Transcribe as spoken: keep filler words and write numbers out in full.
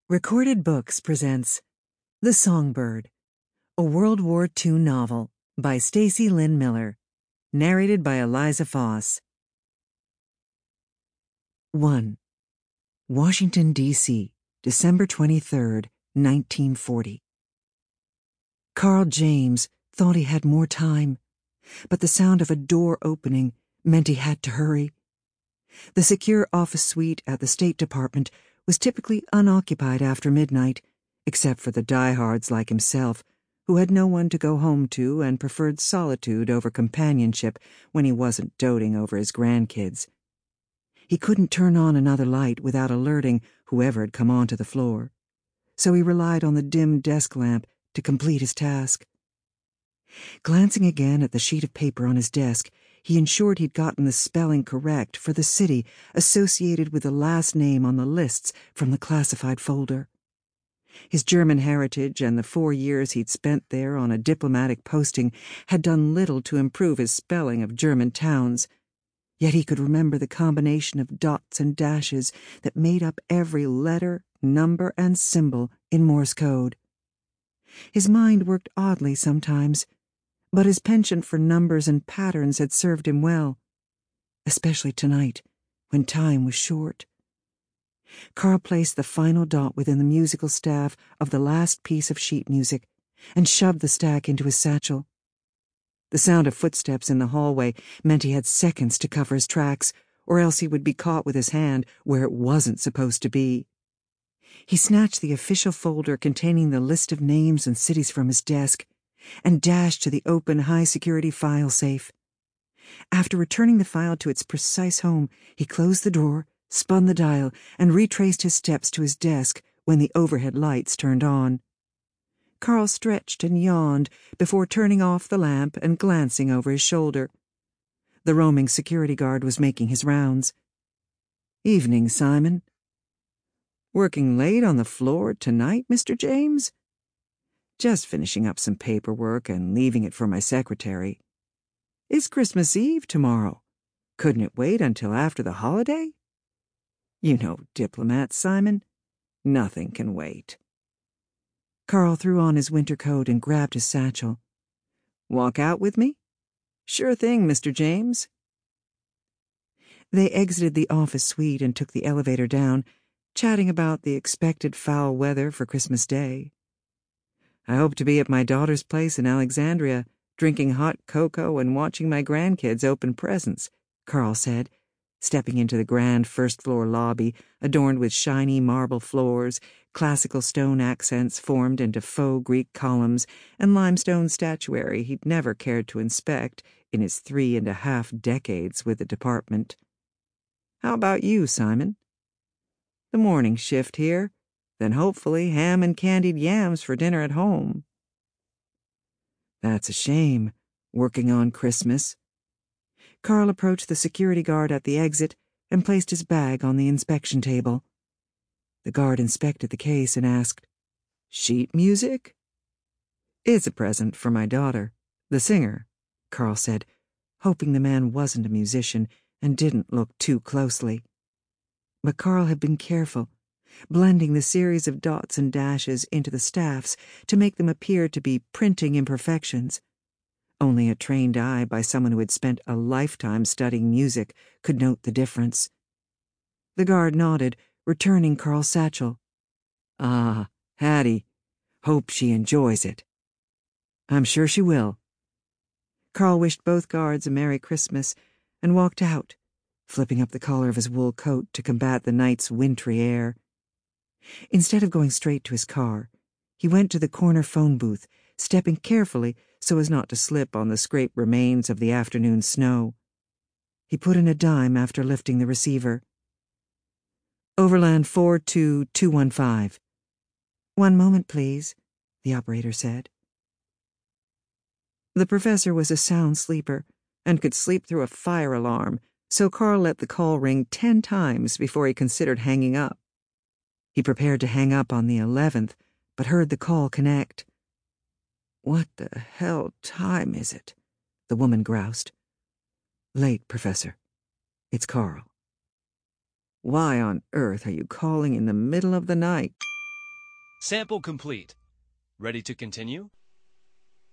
Recorded Books presents The Songbird, a World War Two novel by Stacy Lynn Miller, narrated by Eliza Foss. one. Washington, D C, December twenty-third, nineteen forty. Carl James thought he had more time, but the sound of a door opening meant he had to hurry. The secure office suite at the State Department was typically unoccupied after midnight, except for the diehards like himself, who had no one to go home to and preferred solitude over companionship when he wasn't doting over his grandkids. He couldn't turn on another light without alerting whoever had come onto the floor, so he relied on the dim desk lamp to complete his task. Glancing again at the sheet of paper on his desk, he ensured he'd gotten the spelling correct for the city associated with the last name on the lists from the classified folder. His German heritage and the four years he'd spent there on a diplomatic posting had done little to improve his spelling of German towns, yet he could remember the combination of dots and dashes that made up every letter, number, and symbol in Morse code. His mind worked oddly sometimes, but his penchant for numbers and patterns had served him well, especially tonight, when time was short. Carl placed the final dot within the musical staff of the last piece of sheet music and shoved the stack into his satchel. The sound of footsteps in the hallway meant he had seconds to cover his tracks, or else he would be caught with his hand where it wasn't supposed to be. He snatched the official folder containing the list of names and cities from his desk and dashed to the open high-security file safe. After returning the file to its precise home, he closed the drawer, spun the dial, and retraced his steps to his desk when the overhead lights turned on. Carl stretched and yawned before turning off the lamp and glancing over his shoulder. The roaming security guard was making his rounds. "Evening, Simon." "Working late on the floor tonight, Mister James?" "Just finishing up some paperwork and leaving it for my secretary." "It's Christmas Eve tomorrow. Couldn't it wait until after the holiday?" "You know diplomats, Simon. Nothing can wait." Carl threw on his winter coat and grabbed his satchel. "Walk out with me?" "Sure thing, Mister James." They exited the office suite and took the elevator down, chatting about the expected foul weather for Christmas Day. "I hope to be at my daughter's place in Alexandria, drinking hot cocoa and watching my grandkids open presents," Carl said, stepping into the grand first-floor lobby adorned with shiny marble floors, classical stone accents formed into faux Greek columns, and limestone statuary he'd never cared to inspect in his three and a half decades with the department. "How about you, Simon?" "The morning shift here, then hopefully ham and candied yams for dinner at home." "That's a shame, working on Christmas." Carl approached the security guard at the exit and placed his bag on the inspection table. The guard inspected the case and asked, "Sheet music?" "It's a present for my daughter, the singer," Carl said, hoping the man wasn't a musician and didn't look too closely. But Carl had been careful, blending the series of dots and dashes into the staffs to make them appear to be printing imperfections. Only a trained eye by someone who had spent a lifetime studying music could note the difference. The guard nodded, returning Carl's satchel. "Ah, Hattie. Hope she enjoys it." "I'm sure she will." Carl wished both guards a Merry Christmas and walked out, flipping up the collar of his wool coat to combat the night's wintry air. Instead of going straight to his car, he went to the corner phone booth, stepping carefully so as not to slip on the scraped remains of the afternoon snow. He put in a dime after lifting the receiver. "Overland four two two one five. "One moment, please," the operator said. The professor was a sound sleeper and could sleep through a fire alarm, so Carl let the call ring ten times before he considered hanging up. He prepared to hang up on the eleventh, but heard the call connect. "What the hell time is it?" the woman groused. "Late, Professor. It's Carl." "Why on earth are you calling in the middle of the night?" Sample complete. Ready to continue?